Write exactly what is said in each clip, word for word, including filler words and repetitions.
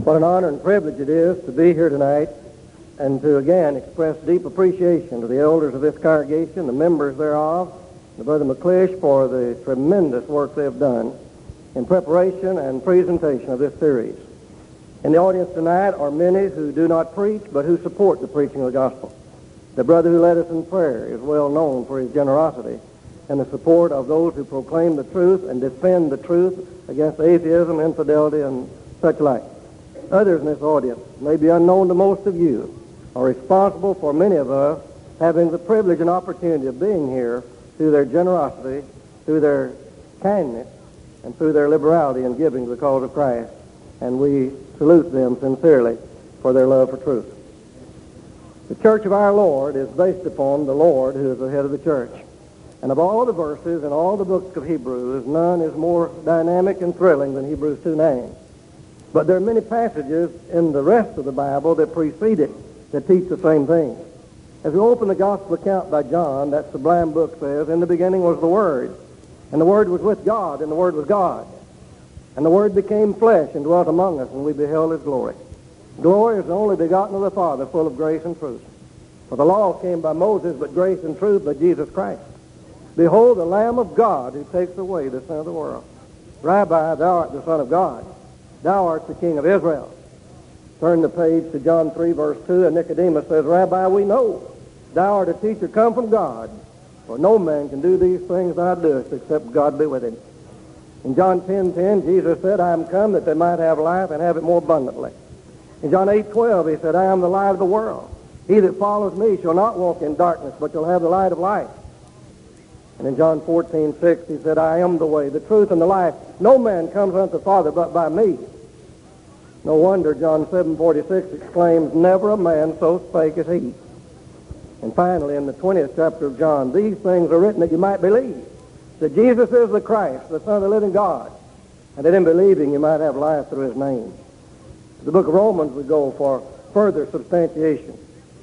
What an honor and privilege it is to be here tonight and to again express deep appreciation to the elders of this congregation, the members thereof, and Brother McClish for the tremendous work they've done in preparation and presentation of this series. In the audience tonight are many who do not preach but who support the preaching of the gospel. The brother who led us in prayer is well known for his generosity and the support of those who proclaim the truth and defend the truth against atheism, infidelity, and such like. Others in this audience, may be unknown to most of you, are responsible for many of us having the privilege and opportunity of being here through their generosity, through their kindness, and through their liberality in giving to the cause of Christ. And we salute them sincerely for their love for truth. The church of our Lord is based upon the Lord who is the head of the church. And of all the verses in all the books of Hebrews, none is more dynamic and thrilling than Hebrews two nine. But there are many passages in the rest of the Bible that precede it that teach the same thing. As we open the gospel account by John, that sublime book says, "In the beginning was the Word, and the Word was with God, and the Word was God. And the Word became flesh and dwelt among us, and we beheld his glory. Glory is the only begotten of the Father, full of grace and truth. For the law came by Moses, but grace and truth by Jesus Christ. Behold, the Lamb of God who takes away the sin of the world. Rabbi, thou art the Son of God. Thou art the King of Israel." Turn the page to John three, verse two, and Nicodemus says, "Rabbi, we know thou art a teacher come from God, for no man can do these things thou doest except God be with him." In John ten ten, Jesus said, "I am come that they might have life and have it more abundantly." In John eight twelve, he said, "I am the light of the world. He that follows me shall not walk in darkness, but shall have the light of life." And in John fourteen six, he said, "I am the way, the truth, and the life. No man comes unto the Father but by me." No wonder John seven forty-six exclaims, "Never a man so spake as he." And finally, in the twentieth chapter of John, "These things are written that you might believe that Jesus is the Christ, the Son of the living God, and that in believing you might have life through his name." To the book of Romans we go for further substantiation.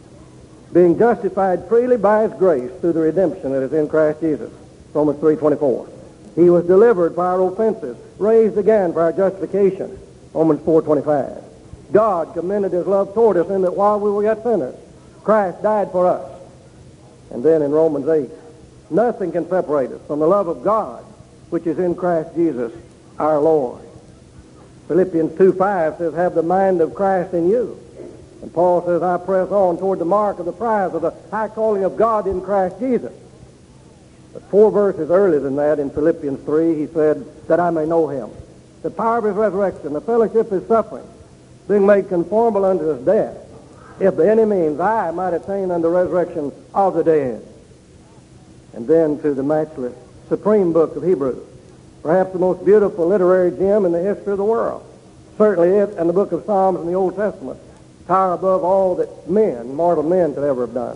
Being justified freely by his grace through the redemption that is in Christ Jesus. Romans three twenty-four. He was delivered for our offenses, raised again for our justification. Romans four twenty-five. God commended his love toward us in that while we were yet sinners, Christ died for us. And then in Romans eight, nothing can separate us from the love of God, which is in Christ Jesus our Lord. Philippians two five says, "Have the mind of Christ in you." And Paul says, "I press on toward the mark of the prize of the high calling of God in Christ Jesus." But four verses earlier than that, in Philippians three, he said, "That I may know him, the power of his resurrection, the fellowship of his suffering, being made conformable unto his death, if by any means I might attain unto the resurrection of the dead." And then to the matchless, supreme book of Hebrews, perhaps the most beautiful literary gem in the history of the world. Certainly it and the book of Psalms in the Old Testament tower above all that men, mortal men, could ever have done.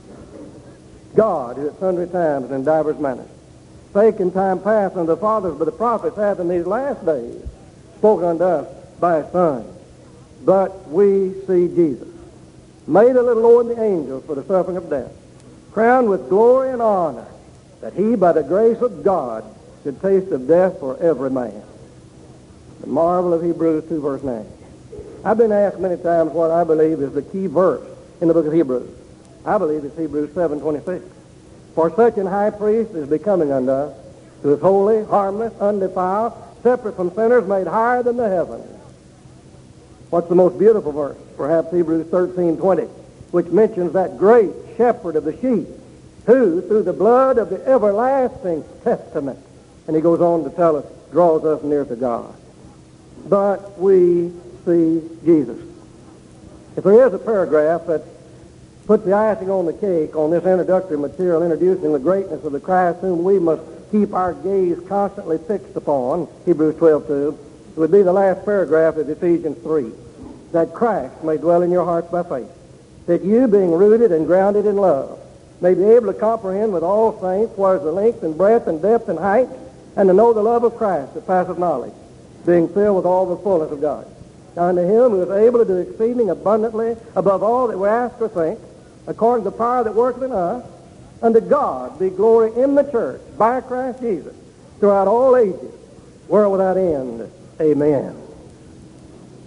God, who at sundry times and in divers manners spake in time past unto the fathers, but the prophets hath in these last days spoken unto us by his Son. But we see Jesus, made a little lower than the angels for the suffering of death, crowned with glory and honor, that he, by the grace of God, should taste of death for every man. The marvel of Hebrews two, verse nine. I've been asked many times what I believe is the key verse in the book of Hebrews. I believe it's Hebrews seven twenty-six. "For such an high priest is becoming unto us, who is holy, harmless, undefiled, separate from sinners, made higher than the heavens." What's the most beautiful verse? Perhaps Hebrews thirteen twenty, which mentions that great shepherd of the sheep, who, through the blood of the everlasting testament, and he goes on to tell us, draws us near to God. But we see Jesus. If there is a paragraph that puts the icing on the cake on this introductory material introducing the greatness of the Christ whom we must keep our gaze constantly fixed upon, Hebrews twelve two, it would be the last paragraph of Ephesians three, that Christ may dwell in your hearts by faith, that you, being rooted and grounded in love, may be able to comprehend with all saints what is the length and breadth and depth and height, and to know the love of Christ that passeth knowledge, being filled with all the fullness of God. Now unto him who is able to do exceeding abundantly above all that we ask or think, according to the power that worketh in us, unto God be glory in the church by Christ Jesus throughout all ages, world without end. Amen.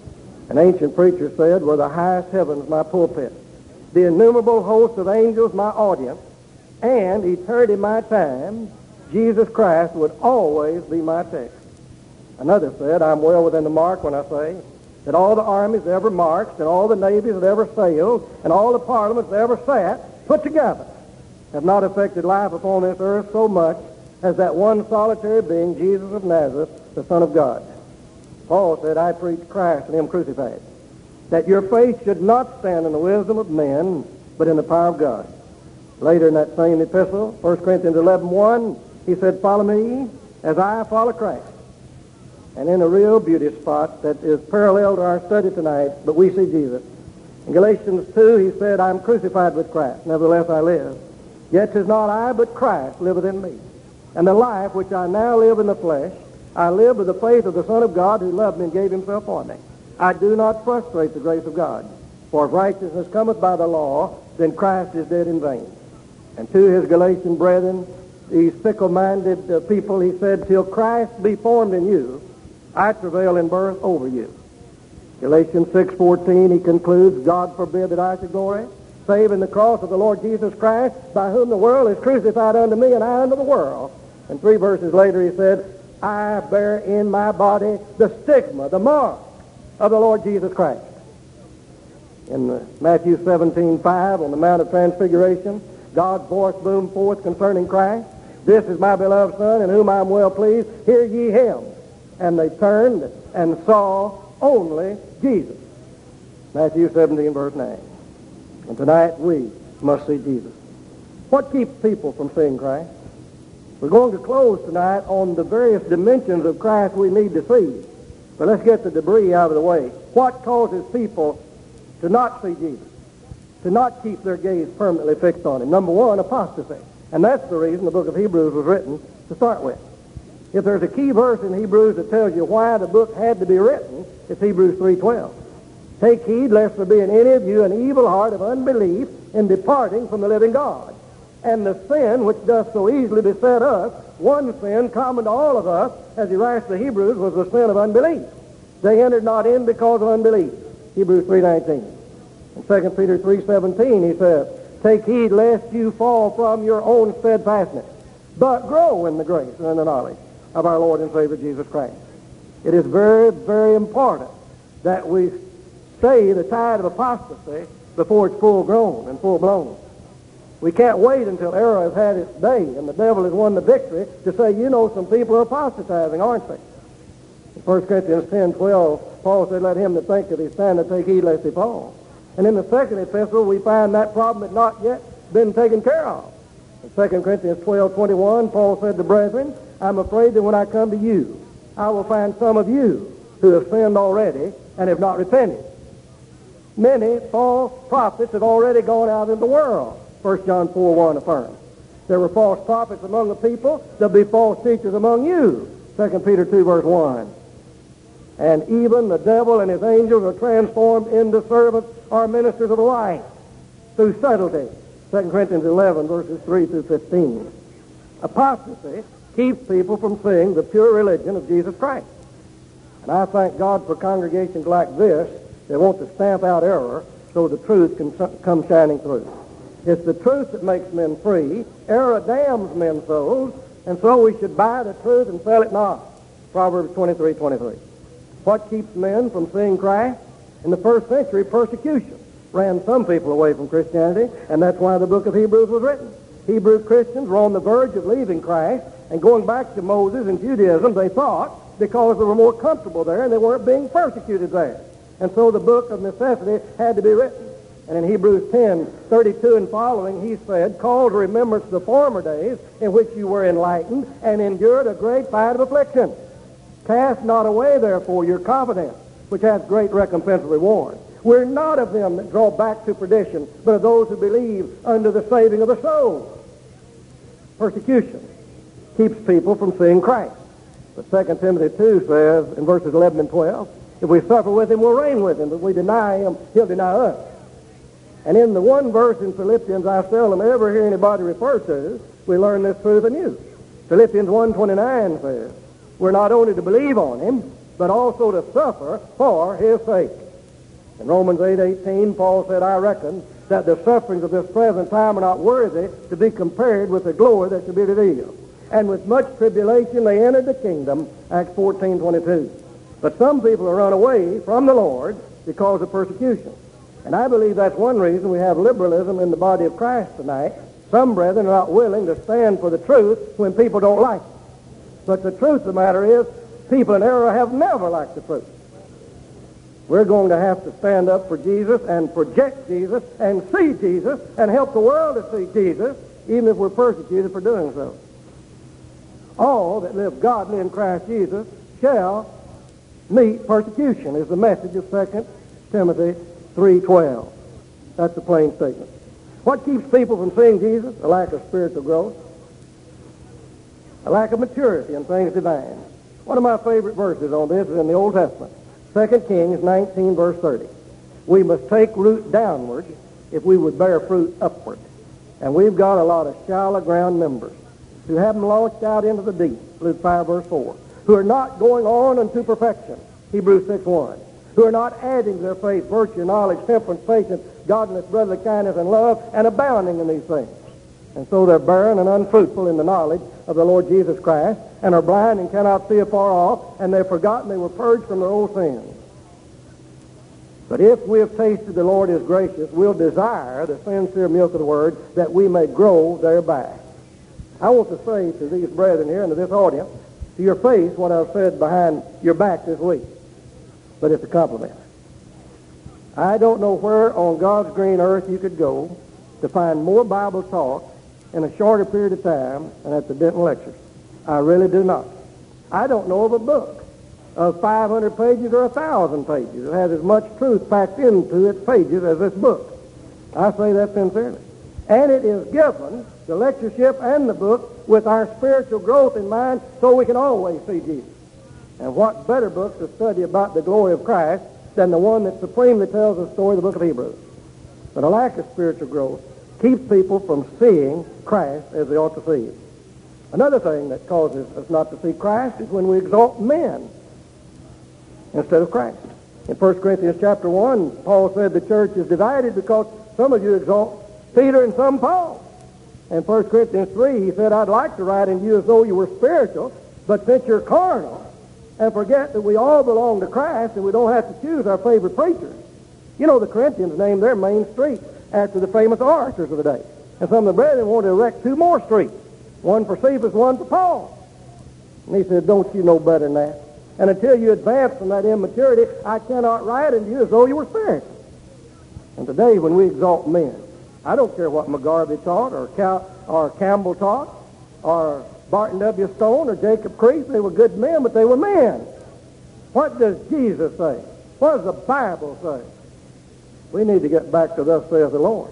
An ancient preacher said, were the highest heavens my pulpit, the innumerable host of angels my audience, and eternity my time, Jesus Christ would always be my text. Another said, I'm well within the mark when I say that all the armies that ever marched, and all the navies that ever sailed, and all the parliaments that ever sat, put together, have not affected life upon this earth so much as that one solitary being, Jesus of Nazareth, the Son of God. Paul said, I preach Christ and him crucified, that your faith should not stand in the wisdom of men, but in the power of God. Later in that same epistle, First Corinthians eleven one, he said, follow me as I follow Christ. And in a real beauty spot that is parallel to our study tonight, but we see Jesus. In Galatians two, he said, I am crucified with Christ, nevertheless I live. Yet 'tis not I, but Christ liveth in me. And the life which I now live in the flesh, I live with the faith of the Son of God who loved me and gave himself for me. I do not frustrate the grace of God. For if righteousness cometh by the law, then Christ is dead in vain. And to his Galatian brethren, these fickle-minded uh, people, he said, till Christ be formed in you, I travail in birth over you. Galatians six fourteen, he concludes, God forbid that I should glory, save in the cross of the Lord Jesus Christ, by whom the world is crucified unto me, and I unto the world. And three verses later he said, I bear in my body the stigma, the mark of the Lord Jesus Christ. In uh, Matthew seventeen five, on the Mount of Transfiguration, God's voice boomed forth concerning Christ. This is my beloved Son, in whom I am well pleased. Hear ye him. And they turned and saw only Jesus. Matthew seventeen, verse nine. And tonight we must see Jesus. What keeps people from seeing Christ? We're going to close tonight on the various dimensions of Christ we need to see. But let's get the debris out of the way. What causes people to not see Jesus? To not keep their gaze permanently fixed on him? Number one, apostasy. And that's the reason the book of Hebrews was written to start with. If there's a key verse in Hebrews that tells you why the book had to be written, it's Hebrews three twelve. Take heed lest there be in any of you an evil heart of unbelief in departing from the living God. And the sin which doth so easily beset us, one sin common to all of us, as he writes to the Hebrews, was the sin of unbelief. They entered not in because of unbelief. Hebrews three nineteen. In Second Peter three seventeen, he says, take heed lest you fall from your own steadfastness, but grow in the grace and in the knowledge of our Lord and Savior Jesus Christ. It is very, very important that we stay the tide of apostasy before it's full grown and full blown. We can't wait until error has had its day and the devil has won the victory to say, you know, some people are apostatizing, aren't they? In First Corinthians ten twelve, Paul said, let him that thinketh he standeth take heed lest he fall. And in the second epistle, we find that problem had not yet been taken care of. In Second Corinthians twelve twenty-one, Paul said to brethren, I'm afraid that when I come to you, I will find some of you who have sinned already and have not repented. Many false prophets have already gone out in the world, First John four one affirms. There were false prophets among the people. There'll be false teachers among you, Second Peter two verse one. And even the devil and his angels are transformed into servants or ministers of light through subtlety, Second Corinthians eleven verses three through fifteen. Apostasy keeps people from seeing the pure religion of Jesus Christ. And I thank God for congregations like this that want to stamp out error so the truth can come shining through. It's the truth that makes men free. Error damns men's souls, and so we should buy the truth and sell it not. Proverbs twenty-three twenty-three. What keeps men from seeing Christ? In the first century, persecution ran some people away from Christianity, and that's why the book of Hebrews was written. Hebrew Christians were on the verge of leaving Christ and going back to Moses and Judaism, they thought, because they were more comfortable there and they weren't being persecuted there. And so the book of necessity had to be written. And in Hebrews ten thirty-two and following, he said, call to remembrance the former days in which you were enlightened and endured a great fight of affliction. Cast not away, therefore, your confidence, which has great recompense of reward. We're not of them that draw back to perdition, but of those who believe unto the saving of the soul. Persecution keeps people from seeing Christ. But Second Timothy two says in verses eleven and twelve, if we suffer with him, we'll reign with him. If we deny him, he'll deny us. And in the one verse in Philippians I seldom ever hear anybody refer to, we learn this truth anew. Philippians one twenty-nine says, we're not only to believe on him, but also to suffer for his sake. In Romans eight eighteen, Paul said, I reckon that the sufferings of this present time are not worthy to be compared with the glory that shall be revealed. And with much tribulation they entered the kingdom, Acts fourteen twenty-two. But some people have run away from the Lord because of persecution. And I believe that's one reason we have liberalism in the body of Christ tonight. Some brethren are not willing to stand for the truth when people don't like it. But the truth of the matter is, people in error have never liked the truth. We're going to have to stand up for Jesus and project Jesus and see Jesus and help the world to see Jesus, even if we're persecuted for doing so. All that live godly in Christ Jesus shall meet persecution, is the message of Second Timothy three twelve. That's a plain statement. What keeps people from seeing Jesus? A lack of spiritual growth. A lack of maturity in things divine. One of my favorite verses on this is in the Old Testament. Second Kings nineteen, verse thirty. We must take root downward if we would bear fruit upward. And we've got a lot of shallow ground members who haven't launched out into the deep, Luke five, verse four, who are not going on unto perfection, Hebrews six one, who are not adding to their faith virtue, knowledge, temperance, patience, godliness, brotherly kindness, and love, and abounding in these things. And so they're barren and unfruitful in the knowledge of the Lord Jesus Christ, and are blind and cannot see afar off, and they've forgotten they were purged from their old sins. But if we have tasted the Lord is gracious, we'll desire the sincere milk of the Word, that we may grow thereby. I want to say to these brethren here and to this audience, to your face, what I've said behind your back this week. But it's a compliment. I don't know where on God's green earth you could go to find more Bible talk in a shorter period of time than at the Denton lectures. I really do not. I don't know of a book of five hundred pages or one thousand pages that has as much truth packed into its pages as this book. I say that sincerely. And it is given, the lectureship and the book, with our spiritual growth in mind, so we can always see Jesus. And what better book to study about the glory of Christ than the one that supremely tells the story of the book of Hebrews? But a lack of spiritual growth keeps people from seeing Christ as they ought to see him. Another thing that causes us not to see Christ is when we exalt men instead of Christ. In First Corinthians chapter one, Paul said the church is divided because some of you exalt Peter and some Paul. In First Corinthians three, he said, I'd like to write in you as though you were spiritual, but since you're carnal, and forget that we all belong to Christ and we don't have to choose our favorite preachers. You know, the Corinthians named their main street after the famous orators of the day. And some of the brethren wanted to erect two more streets, one for Cephas, one for Paul. And he said, don't you know better than that? And until you advance from that immaturity, I cannot write unto you as though you were spiritual. And today, when we exalt men, I don't care what McGarvey taught, or, Cal- or Campbell taught, or Barton W. Stone, or Jacob Crease. They were good men, but they were men. What does Jesus say? What does the Bible say? We need to get back to thus saith the Lord.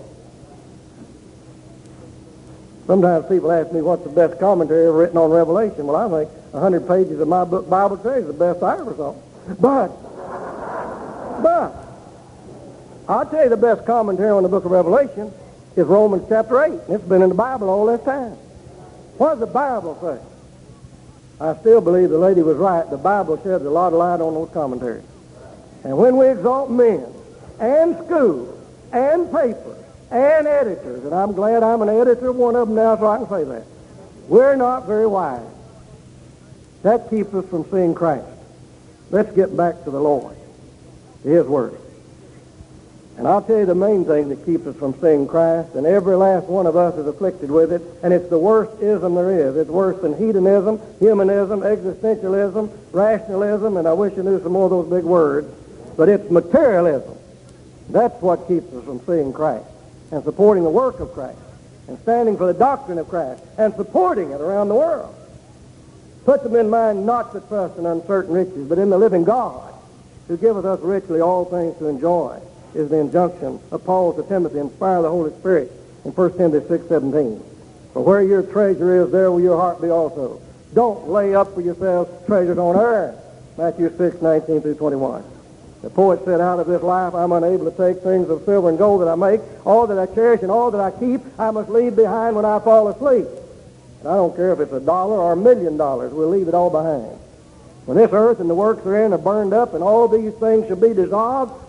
Sometimes people ask me what's the best commentary ever written on Revelation. Well, I think a hundred pages of my book, Bible today, is the best I ever saw. But, but, I'll tell you the best commentary on the book of Revelation is Romans chapter eight. It's been in the Bible all this time. What does the Bible say? I still believe the lady was right. The Bible sheds a lot of light on those commentaries. And when we exalt men and schools and papers and editors, and I'm glad I'm an editor of one of them now so I can say that, we're not very wise. That keeps us from seeing Christ. Let's get back to the Lord, to his word. And I'll tell you the main thing that keeps us from seeing Christ, and every last one of us is afflicted with it, and it's the worst ism there is. It's worse than hedonism, humanism, existentialism, rationalism, and I wish I knew some more of those big words, but it's materialism. That's what keeps us from seeing Christ and supporting the work of Christ and standing for the doctrine of Christ and supporting it around the world. Put them in mind not to trust in uncertain riches, but in the living God, who giveth us richly all things to enjoy, is the injunction of Paul to Timothy, inspire the Holy Spirit in First Timothy six seventeen. For where your treasure is, there will your heart be also. Don't lay up for yourselves treasures on earth. Matthew six nineteen through twenty-one. The poet said, out of this life I'm unable to take things of silver and gold that I make. All that I cherish and all that I keep, I must leave behind when I fall asleep. And I don't care if it's a dollar or a million dollars, we'll leave it all behind. When this earth and the works therein are burned up and all these things shall be dissolved,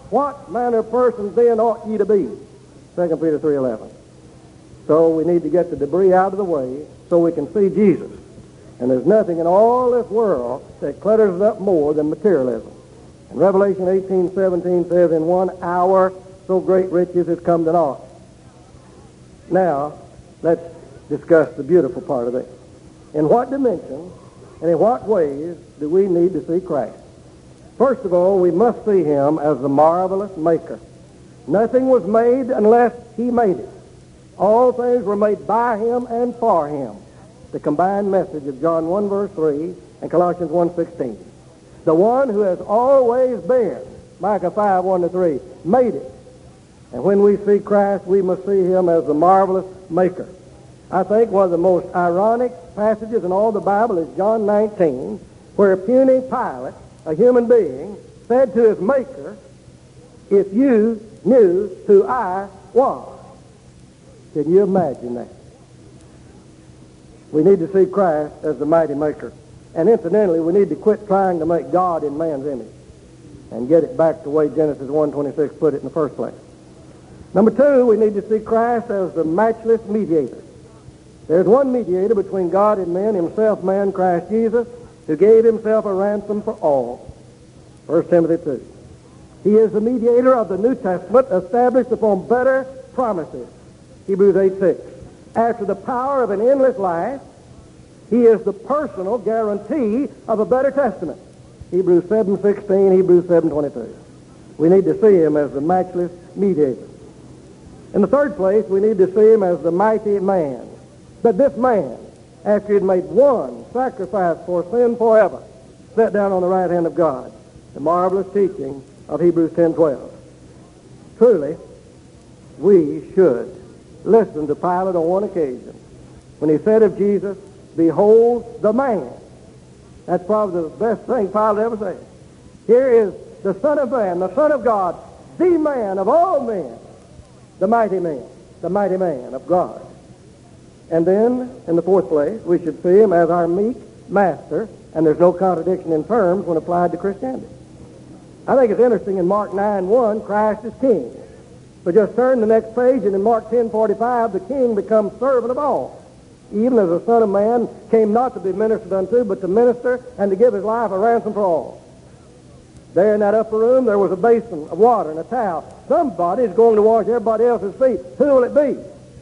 what manner of persons then ought ye to be? Second Peter three eleven. So we need to get the debris out of the way so we can see Jesus. And there's nothing in all this world that clutters it up more than materialism. And Revelation eighteen seventeen says, in one hour so great riches has come to naught. Now, let's discuss the beautiful part of it. In what dimension and in what ways do we need to see Christ? First of all, we must see him as the marvelous maker. Nothing was made unless he made it. All things were made by him and for him. The combined message of John one verse three and Colossians one sixteen. The one who has always been, Micah five one to three, made it. And when we see Christ, we must see him as the marvelous maker. I think one of the most ironic passages in all the Bible is John nineteen, where puny Pilate, a human being, said to his maker, if you knew who I was. Can you imagine that? We need to see Christ as the mighty maker. And incidentally, we need to quit trying to make God in man's image and get it back the way Genesis one twenty-six put it in the first place. Number two, we need to see Christ as the matchless mediator. There's one mediator between God and men, himself man, Christ Jesus, who gave himself a ransom for all. First Timothy two. He is the mediator of the New Testament established upon better promises. Hebrews eight six. After the power of an endless life, he is the personal guarantee of a better testament. Hebrews seven sixteen, Hebrews seven twenty-two. We need to see him as the matchless mediator. In the third place, we need to see him as the mighty man. But this man, after he had made one sacrifice for sin forever, sat down on the right hand of God. The marvelous teaching of Hebrews ten twelve. Truly, we should listen to Pilate on one occasion when he said of Jesus, behold the man. That's probably the best thing Pilate ever said. Here is the Son of Man, the Son of God, the man of all men, the mighty man, the mighty man of God. And then, in the fourth place, we should see him as our meek master, and there's no contradiction in terms when applied to Christianity. I think it's interesting in Mark nine one, Christ is king. But just turn the next page, and in Mark ten forty-five, the king becomes servant of all. Even as the Son of Man came not to be ministered unto, but to minister and to give his life a ransom for all. There in that upper room, there was a basin of water and a towel. Somebody's going to wash everybody else's feet. Who will it be?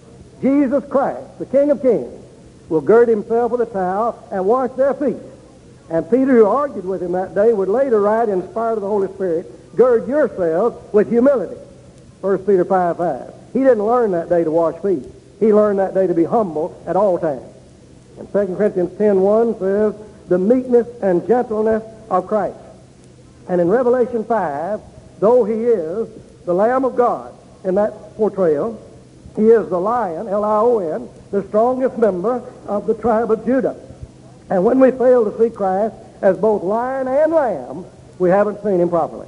Jesus Christ, the King of Kings, will gird himself with a towel and wash their feet. And Peter, who argued with him that day, would later write, inspired of the Holy Spirit, gird yourselves with humility. First Peter five five. He didn't learn that day to wash feet. He learned that day to be humble at all times. And Second Corinthians ten one says, the meekness and gentleness of Christ. And in Revelation five, though he is the Lamb of God in that portrayal, he is the lion, L I O N, the strongest member of the tribe of Judah. And when we fail to see Christ as both lion and lamb, we haven't seen him properly.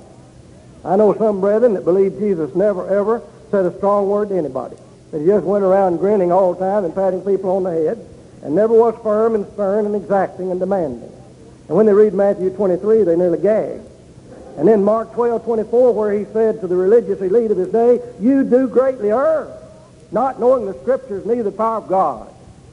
I know some brethren that believe Jesus never, ever said a strong word to anybody. That he just went around grinning all the time and patting people on the head, and never was firm and stern and exacting and demanding. And when they read Matthew twenty-three, they nearly gag. And then Mark twelve twenty-four, where he said to the religious elite of his day, you do greatly err, not knowing the Scriptures, neither the power of God.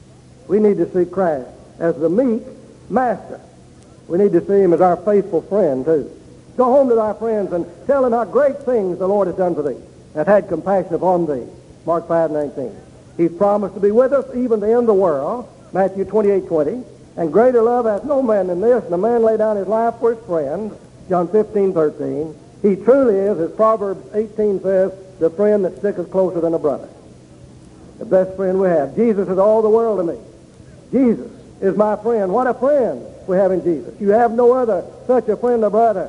We need to see Christ as the meek master. We need to see him as our faithful friend, too. Go home to thy friends and tell them how great things the Lord has done for thee, and had compassion upon thee. Mark five nineteen. He's promised to be with us even to the end of the world. Matthew twenty-eight twenty. And greater love hath no man than this, and a man lay down his life for his friends. John fifteen thirteen. He truly is, as Proverbs eighteen says, the friend that sticketh closer than a brother. The best friend we have. Jesus is all the world to me. Jesus is my friend. What a friend we have in Jesus. You have no other such a friend or brother.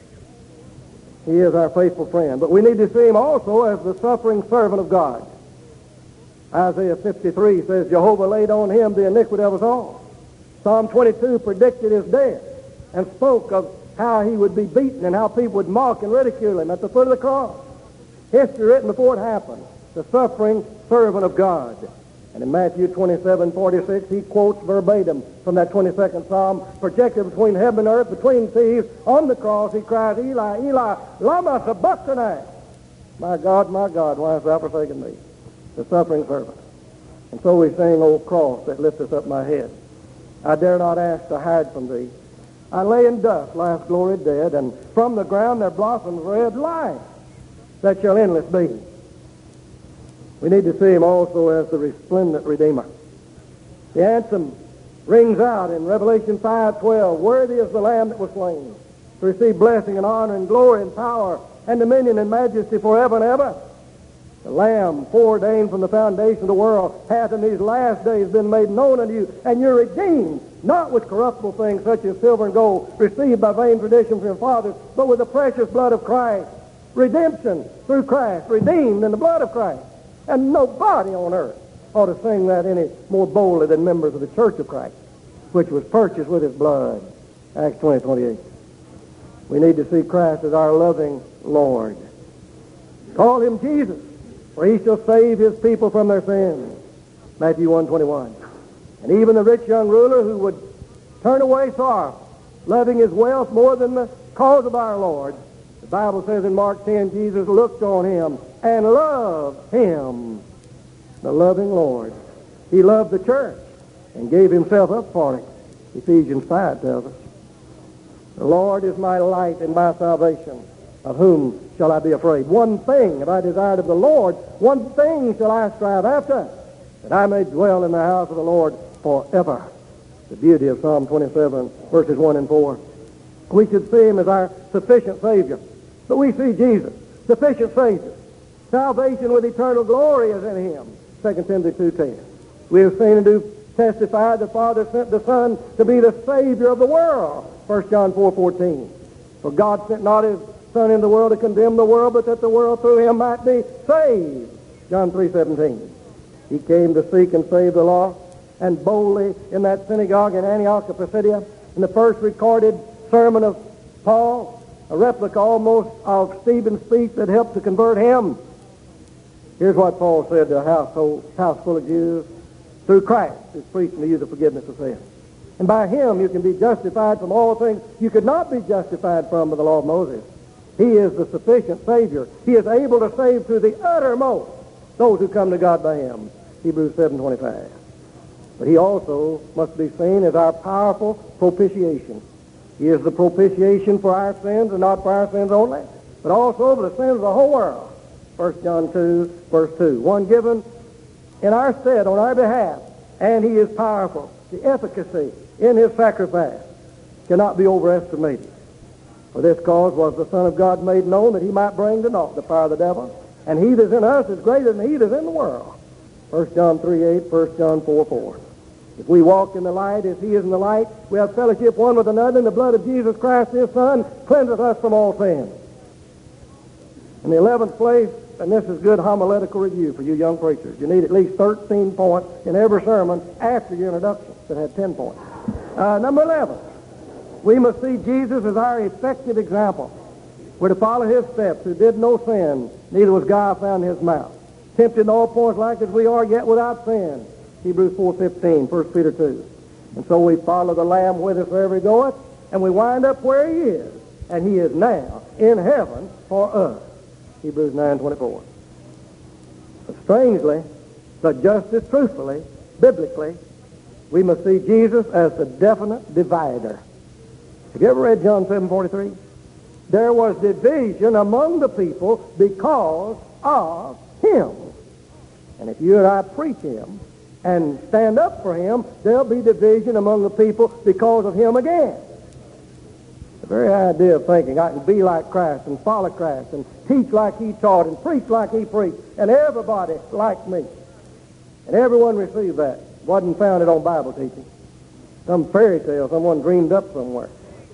He is our faithful friend. But we need to see him also as the suffering servant of God. Isaiah fifty-three says, Jehovah laid on him the iniquity of us all. Psalm twenty-two predicted his death and spoke of how he would be beaten and how people would mock and ridicule him at the foot of the cross. History written before it happened. The suffering servant of God. And in Matthew twenty-seven forty-six, he quotes verbatim from that twenty-second Psalm, projected between heaven and earth, between thieves, on the cross, he cries, Eli, Eli, lama sabachthani. My God, my God, why hast thou forsaken me? The suffering servant. And so we sing, O cross that lifteth up my head. I dare not ask to hide from thee. I lay in dust, life's glory dead, and from the ground there blossoms red life that shall endless be. We need to see him also as the resplendent Redeemer. The anthem rings out in Revelation five twelve, worthy is the Lamb that was slain to receive blessing and honor and glory and power and dominion and majesty forever and ever. The Lamb, foreordained from the foundation of the world, hath in these last days been made known unto you, and you're redeemed, not with corruptible things such as silver and gold, received by vain tradition from your fathers, but with the precious blood of Christ. Redemption through Christ, redeemed in the blood of Christ. And nobody on earth ought to sing that any more boldly than members of the Church of Christ, which was purchased with his blood. Acts twenty twenty-eight. We need to see Christ as our loving Lord. Call him Jesus, for he shall save his people from their sins. Matthew one twenty-one. And even the rich young ruler who would turn away sorrow, loving his wealth more than the cause of our Lord, the Bible says in Mark ten, Jesus looked on him and loved him, the loving Lord. He loved the church and gave himself up for it. Ephesians five tells us. The Lord is my light and my salvation. Of whom shall I be afraid? One thing have I desired of the Lord, one thing shall I strive after, that I may dwell in the house of the Lord forever. The beauty of Psalm twenty-seven, verses one and four. We should see him as our sufficient Savior. But we see Jesus, sufficient Savior. Salvation with eternal glory is in him. Second Timothy two ten. We have seen and do testify the Father sent the Son to be the Savior of the world. First John four fourteen. For God sent not his Son in the world to condemn the world, but that the world through him might be saved. John three seventeen. He came to seek and save the lost, and boldly in that synagogue in Antioch of Pisidia, in the first recorded sermon of Paul, a replica almost of Stephen's speech that helped to convert him. Here's what Paul said to a household, house full of Jews. Through Christ is preaching to you the forgiveness of sin. And by him you can be justified from all things you could not be justified from by the law of Moses. He is the sufficient Savior. He is able to save to the uttermost those who come to God by him. Hebrews seven twenty-five. But he also must be seen as our powerful propitiation. He is the propitiation for our sins, and not for our sins only, but also for the sins of the whole world. First John two, verse two. One given in our stead, on our behalf, and he is powerful. The efficacy in his sacrifice cannot be overestimated. For this cause was the Son of God made known, that he might bring to naught the power of the devil. And he that is in us is greater than he that is in the world. First John three eight, First John four four. If we walk in the light as he is in the light, we have fellowship one with another, and the blood of Jesus Christ, his Son, cleanseth us from all sin. In the eleventh place, and this is good homiletical review for you young preachers, you need at least thirteen points in every sermon after your introduction that had ten points. Uh, number eleven, we must see Jesus as our effective example. We're to follow his steps, who did no sin, neither was guile found in his mouth. Tempted in all points like as we are, yet without sin. Hebrews four fifteen, First Peter two. And so we follow the Lamb whithersoever he goeth, and we wind up where he is, and he is now in heaven for us. Hebrews nine twenty-four. But strangely, but just as truthfully, biblically, we must see Jesus as the definite divider. Have you ever read John seven forty-three? There was division among the people because of him. And if you and I preach him and stand up for him, there'll be division among the people because of him again. The very idea of thinking I can be like Christ and follow Christ and teach like he taught and preach like he preached and everybody like me. And everyone received that. Wasn't founded on Bible teaching. Some fairy tale someone dreamed up somewhere.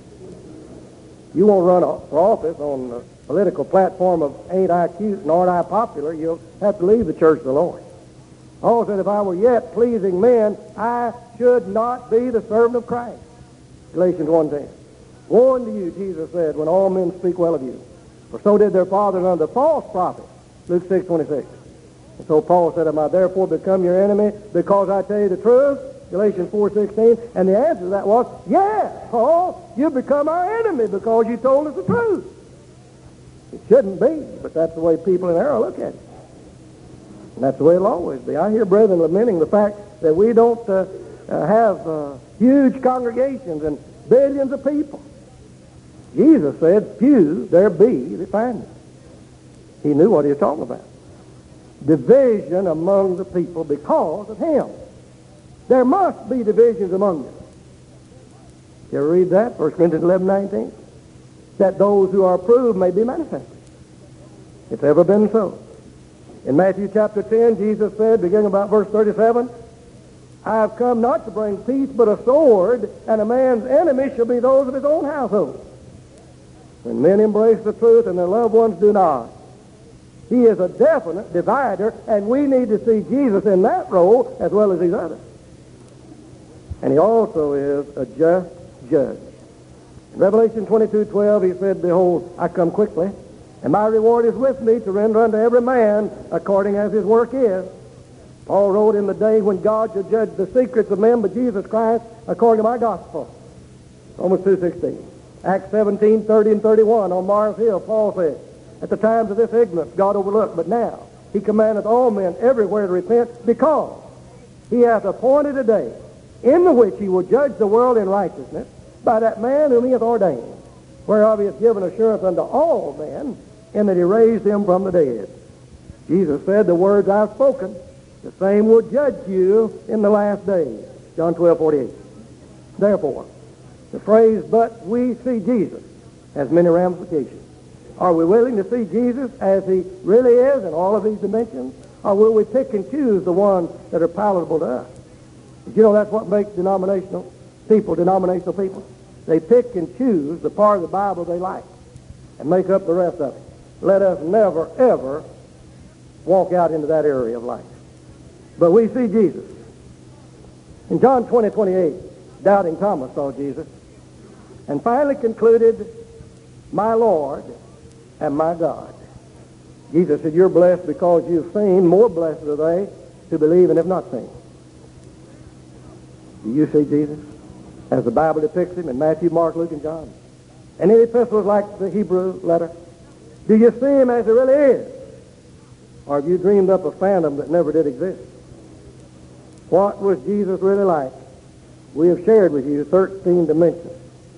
You won't run for office on the political platform of ain't I cute and aren't I popular, you'll have to leave the church of the Lord. Paul said, if I were yet pleasing men, I should not be the servant of Christ. Galatians one ten. Woe unto you, Jesus said, when all men speak well of you. For so did their fathers under the false prophets. Luke six twenty-six. And so Paul said, am I therefore become your enemy because I tell you the truth? Galatians four sixteen. And the answer to that was, yes, Paul, you become our enemy because you told us the truth. It shouldn't be, but that's the way people in error look at it. And that's the way it'll always be. I hear brethren lamenting the fact that we don't uh, uh, have uh, huge congregations and billions of people. Jesus said, few there be that find me. He knew what he was talking about. Division among the people because of him. There must be divisions among them. You ever read that? First Corinthians eleven nineteen. That those who are approved may be manifested. It's ever been so. In Matthew chapter ten, Jesus said, beginning about verse thirty-seven, I have come not to bring peace, but a sword, and a man's enemies shall be those of his own household. When men embrace the truth and their loved ones do not, he is a definite divider, and we need to see Jesus in that role as well as these others. And he also is a just judge. In Revelation twenty-two twelve, he said, behold, I come quickly, and my reward is with me to render unto every man according as his work is. Paul wrote, in the day when God shall judge the secrets of men by Jesus Christ according to my gospel. Romans two sixteen. Acts seventeen thirty and thirty-one, on Mars Hill, Paul said, at the times of this ignorance God overlooked, but now he commandeth all men everywhere to repent, because he hath appointed a day in the which he will judge the world in righteousness by that man whom he hath ordained, whereof he hath given assurance unto all men, in that he raised him from the dead. Jesus said, the words I've spoken, the same will judge you in the last days. John twelve forty-eight. Therefore, the phrase, but we see Jesus, has many ramifications. Are we willing to see Jesus as he really is in all of these dimensions? Or will we pick and choose the ones that are palatable to us? But you know, that's what makes denominational people, denominational people. They pick and choose the part of the Bible they like and make up the rest of it. Let us never, ever walk out into that area of life. But we see Jesus. In John twenty twenty-eight, doubting Thomas saw Jesus and finally concluded, my Lord and my God. Jesus said, you're blessed because you've seen. More blessed are they who believe and have not seen. Do you see Jesus as the Bible depicts him in Matthew, Mark, Luke, and John? And in epistles like the Hebrew letter, do you see him as he really is? Or have you dreamed up a phantom that never did exist? What was Jesus really like? We have shared with you thirteen dimensions.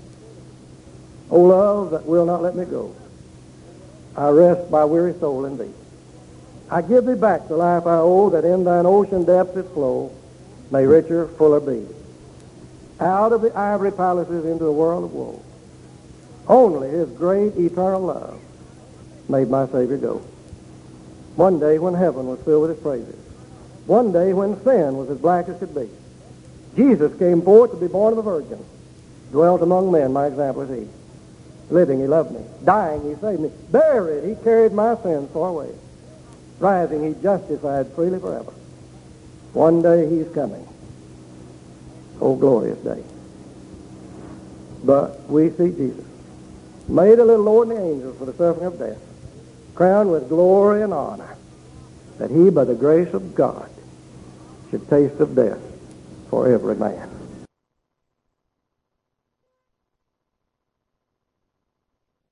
O love that will not let me go, I rest my weary soul in thee. I give thee back the life I owe, that in thine ocean depths its flow may richer, fuller be. Out of the ivory palaces into a world of woe, only his great eternal love made my Savior go. One day when heaven was filled with his praises, one day when sin was as black as could be, Jesus came forth to be born of a virgin, dwelt among men, my example is he. Living, he loved me. Dying, he saved me. Buried, he carried my sins far away. Rising, he justified freely forever. One day he's coming. Oh, glorious day. But we see Jesus, made a little lower than the angels for the suffering of death, crowned with glory and honor, that he, by the grace of God, should taste of death for every man.